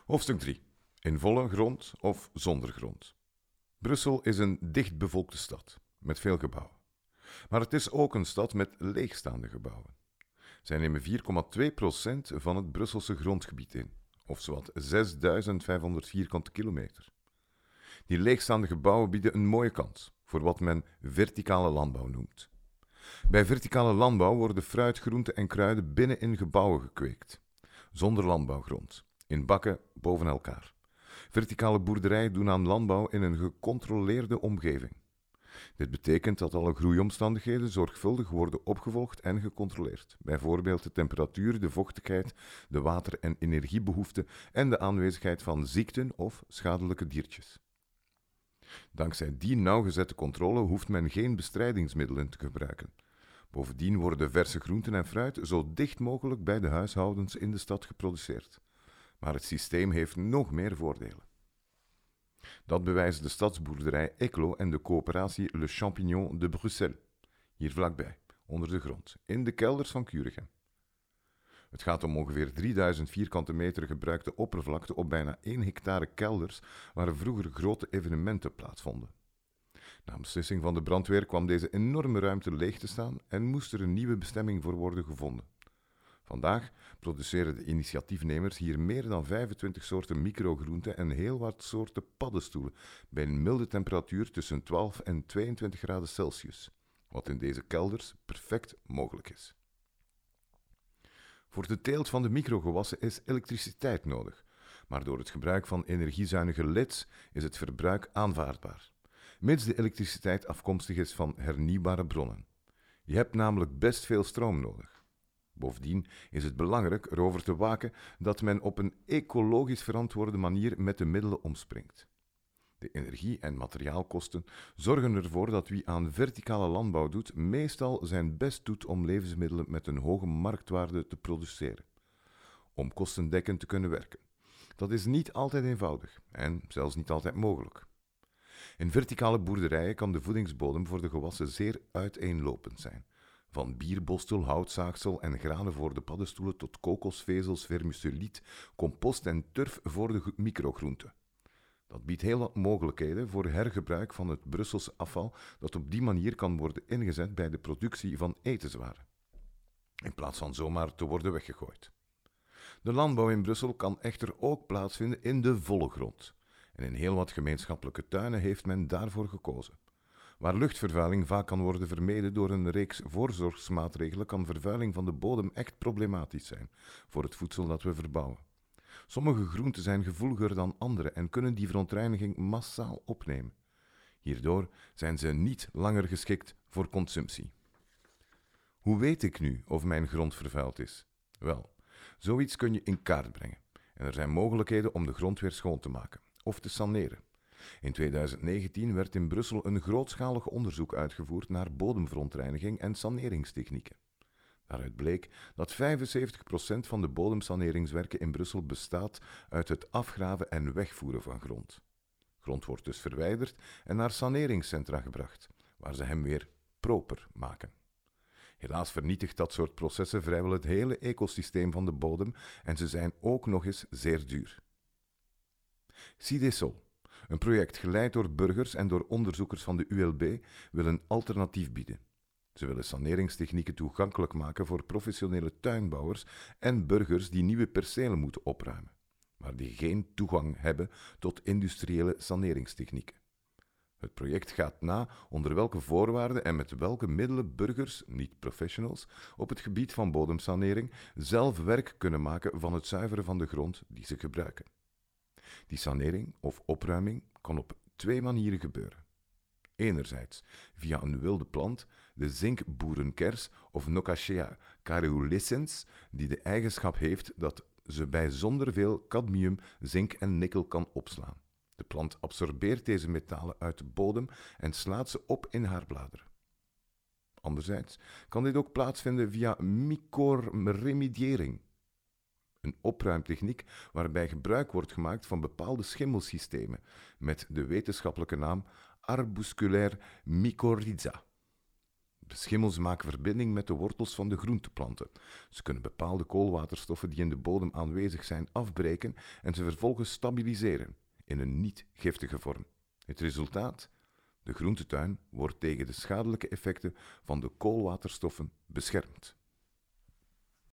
Hoofdstuk 3. In volle grond of zonder grond. Brussel is een dichtbevolkte stad, met veel gebouwen. Maar het is ook een stad met leegstaande gebouwen. Zij nemen 4,2% van het Brusselse grondgebied in, of zowat 6.500 vierkante kilometer. Die leegstaande gebouwen bieden een mooie kans voor wat men verticale landbouw noemt. Bij verticale landbouw worden fruit, groenten en kruiden binnen in gebouwen gekweekt, zonder landbouwgrond, in bakken boven elkaar. Verticale boerderijen doen aan landbouw in een gecontroleerde omgeving. Dit betekent dat alle groeiomstandigheden zorgvuldig worden opgevolgd en gecontroleerd. Bijvoorbeeld de temperatuur, de vochtigheid, de water- en energiebehoeften en de aanwezigheid van ziekten of schadelijke diertjes. Dankzij die nauwgezette controle hoeft men geen bestrijdingsmiddelen te gebruiken. Bovendien worden verse groenten en fruit zo dicht mogelijk bij de huishoudens in de stad geproduceerd. Maar het systeem heeft nog meer voordelen. Dat bewijzen de stadsboerderij Eeklo en de coöperatie Le Champignon de Bruxelles, hier vlakbij, onder de grond, in de kelders van Kuregem. Het gaat om ongeveer 3000 vierkante meter gebruikte oppervlakte op bijna 1 hectare kelders waar vroeger grote evenementen plaatsvonden. Na een beslissing van de brandweer kwam deze enorme ruimte leeg te staan en moest er een nieuwe bestemming voor worden gevonden. Vandaag produceren de initiatiefnemers hier meer dan 25 soorten microgroenten en heel wat soorten paddenstoelen bij een milde temperatuur tussen 12 en 22 graden Celsius, wat in deze kelders perfect mogelijk is. Voor de teelt van de microgewassen is elektriciteit nodig, maar door het gebruik van energiezuinige leds is het verbruik aanvaardbaar, mits de elektriciteit afkomstig is van hernieuwbare bronnen. Je hebt namelijk best veel stroom nodig. Bovendien is het belangrijk erover te waken dat men op een ecologisch verantwoorde manier met de middelen omspringt. De energie- en materiaalkosten zorgen ervoor dat wie aan verticale landbouw doet, meestal zijn best doet om levensmiddelen met een hoge marktwaarde te produceren, om kostendekkend te kunnen werken. Dat is niet altijd eenvoudig en zelfs niet altijd mogelijk. In verticale boerderijen kan de voedingsbodem voor de gewassen zeer uiteenlopend zijn. Van bierbostel, houtzaagsel en granen voor de paddenstoelen tot kokosvezels, vermicelliet, compost en turf voor de microgroenten. Dat biedt heel wat mogelijkheden voor hergebruik van het Brusselse afval dat op die manier kan worden ingezet bij de productie van etenswaren, in plaats van zomaar te worden weggegooid. De landbouw in Brussel kan echter ook plaatsvinden in de volle grond. En in heel wat gemeenschappelijke tuinen heeft men daarvoor gekozen. Waar luchtvervuiling vaak kan worden vermeden door een reeks voorzorgsmaatregelen, kan vervuiling van de bodem echt problematisch zijn voor het voedsel dat we verbouwen. Sommige groenten zijn gevoeliger dan andere en kunnen die verontreiniging massaal opnemen. Hierdoor zijn ze niet langer geschikt voor consumptie. Hoe weet ik nu of mijn grond vervuild is? Wel, zoiets kun je in kaart brengen. En er zijn mogelijkheden om de grond weer schoon te maken of te saneren. In 2019 werd in Brussel een grootschalig onderzoek uitgevoerd naar bodemverontreiniging en saneringstechnieken. Daaruit bleek dat 75% van de bodemsaneringswerken in Brussel bestaat uit het afgraven en wegvoeren van grond. Grond wordt dus verwijderd en naar saneringscentra gebracht, waar ze hem weer proper maken. Helaas vernietigt dat soort processen vrijwel het hele ecosysteem van de bodem en ze zijn ook nog eens zeer duur. Cidesol, een project geleid door burgers en door onderzoekers van de ULB, wil een alternatief bieden. Ze willen saneringstechnieken toegankelijk maken voor professionele tuinbouwers en burgers die nieuwe percelen moeten opruimen, maar die geen toegang hebben tot industriële saneringstechnieken. Het project gaat na onder welke voorwaarden en met welke middelen burgers, niet professionals, op het gebied van bodemsanering zelf werk kunnen maken van het zuiveren van de grond die ze gebruiken. Die sanering of opruiming kan op 2 manieren gebeuren. Enerzijds via een wilde plant, de zinkboerenkers of Nocacea careolescens, die de eigenschap heeft dat ze bij zonder veel cadmium, zink en nikkel kan opslaan. De plant absorbeert deze metalen uit de bodem en slaat ze op in haar bladeren. Anderzijds kan dit ook plaatsvinden via mycorremediering, een opruimtechniek waarbij gebruik wordt gemaakt van bepaalde schimmelsystemen met de wetenschappelijke naam arbusculaire mycorrhiza. Schimmels maken verbinding met de wortels van de groenteplanten. Ze kunnen bepaalde koolwaterstoffen die in de bodem aanwezig zijn afbreken en ze vervolgens stabiliseren in een niet-giftige vorm. Het resultaat? De groentetuin wordt tegen de schadelijke effecten van de koolwaterstoffen beschermd.